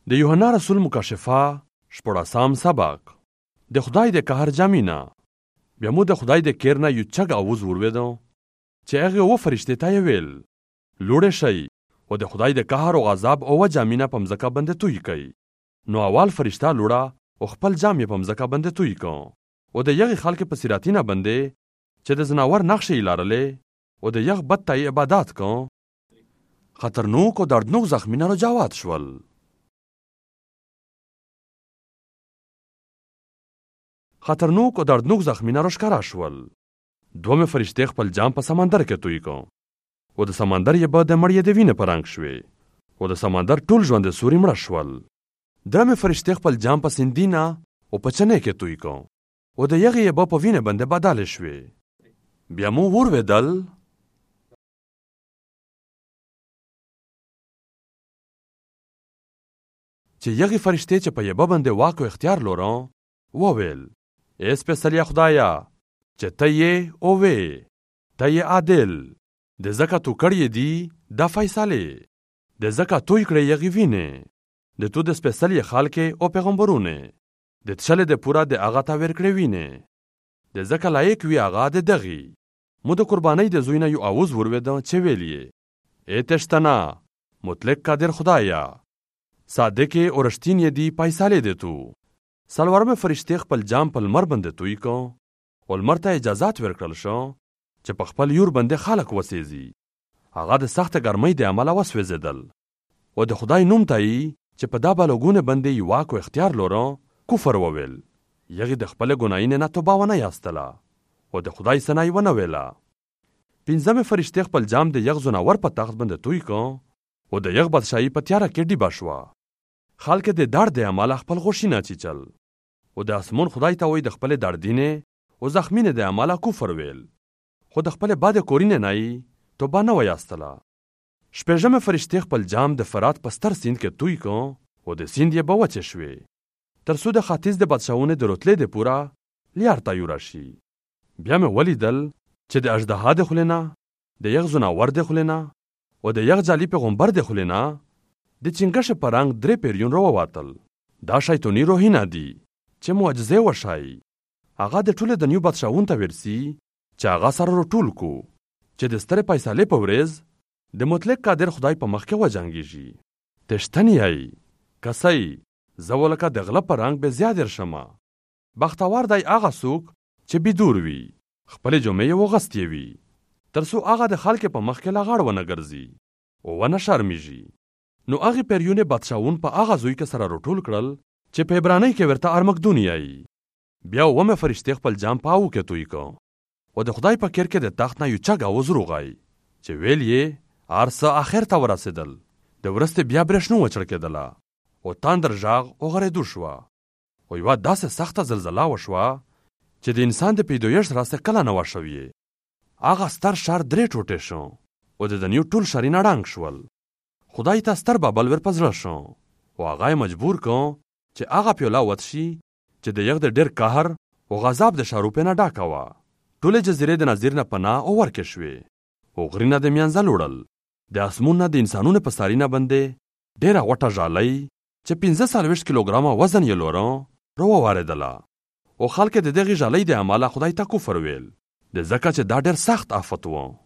د یوحنا رسول مکاشفه 14 سبق د خدای د قهر جامینا. بیا مو د خدای د کیر نه یو چغ اواز ورودو چې هغه و فرشتې ته ویل لوړ شي او د خدای د قهر او غضب او جامینا په مځکه باندې توی کوي. نو اول فرشتہ لوړه او خپل جام یې په مځکه باندې توی کو او د یغ خلک په سیراتینه باندې چې د زناور نقشې لارلې او د یغ بت ته عبادت کو. خطرناک او دردناک زخمونه را جواد شول. خطرناک او دردناک زخمونه را ښکاره شول. دومره فرشتې خپل جام په سمندر کې توی کو او د سمندر یې به د مړی د وینې په رنګ شوې او د سمندر ټول ژوند سوري مړه شول. درمه فرشتې خپل جام په سندینا او په چنې کې توی کو او د یغې یې به په وینې باندې بدل شوې. بیا مو ورودل چې یغې فرشتې چې په یبه باندې واک او اختیار لرو وویل ای سپېڅلی خدایا چې ته یې اووې ته یې عادل د ځکه تو کړی دی دا فیصلې د ځکه توی کړی یغې وینې د تو د سپېڅلی خلک او پیغمبرونه د تشل د پورا د هغه ته ورکړې وینې د ځکه لایق وی هغه د دغې مو د قربانۍ د زوی نه یو اواز ورودو چې ویلې ای تشتنا مطلق قادر خدایا صادق او رښتینی دی فیصلې دی تو. سلورمه فرشتې خپل جام په لمر باندې توی کو او لمر ته اجازات ورکړل شو چې په خپل یور باندې خلق وسېزي. هغه د سخت ګرمۍ د عمله وسوځېدل او د خدای نوم ته چې په دا بلوګونه باندې یو واک او اختیار لرو کفر وویل. یغې د خپل ګناینه نه توبه ونه یاستله او د خدای ثنا یې ونه ویله. پنځمه فرشتې خپل جام د یغ زناور په تخت باندې توی کو او د یغ بادشاہي په تیاره کې ډیبه شوه. خلک د درد د عمله خپل غوښینه چیچل او د اسمون خدای ته وای د خپل دردینه او زخمینه د عمله کفر ویل خو د خپل باد کورینه نه توبه نه ویاستله. شپږمه فرشتې خپل جام د فرات په ستر سیند کې توی کو او د سیند یې به وچې شوې تر څو د ختیځ د بادشاهونو د رتلې د پورا لیار ته یوړه شي. بیا مې ولیدل چې د اژدها د خولې نه د یغ زناور د خولې نه او د یغ جعلي پیغمبر د خولې نه د چنګښې په رنګ 3 پیریون راووتل. دا شیطاني روحونه دي چې معجزې وشایي. هغه د ټولو د نیو بادشاهونو ته ورسي چې هغه سره راټول کو چې د سترې فیصلې په ورځ د مطلق قادر خدای په مخ کې وجنګیږي. تشتنی ای کسای زه ولکه د غله په رنګ به زیادر شمه. بختور دی هغه څوک چې بدور وي خپل جمعې وغستې وي تر څو هغه د خلک په مخ کې لغړ ونه ګرځي او ونه شرمیږي. نو هغه پیریونه بادشاهون په هغه زوی کې سره راټول کړل چې په عبرانی کې ورته ارمګدونیای. بیا ومه فرشتې خپل جام پاو کې توی کو او د خدای په کیر کې د تخت نه یو چغ اواز روغای چې ویل یې ارسه اخر ته ورسېدل. د ورسته بیا برېښنو وچړکېدله او تاندر ژغ او غړېدو شوه او یوه داسې سخته زلزله وشوه چې د انسان د پیدایښت راسته کله نه وه شوې. هغه ستر ښار 3 ټوټې شو او د دنیو ټول ښارونه ړنګ شول. خدای ته ستر بابل ور پزړه شو او هغه مجبور کو چې هغه پیولا وت شي چې د یغ د ډېر قهر او غضب د شاروپې نه ډاکه وه. ټولې جزیرې د نظیر نه پناه او ورکې شوې او غرونه د میانځه لوړل. د اسمون نه د انسانونو په سارینه باندې ډېره غوټه ژالۍ چې 45 کیلوګرامه وزن یې لرو راوواردله او خلک د دغې ژالۍ د عمله خدای ته کفر ویل د ځکه چې دا ډېر سخت آفت و.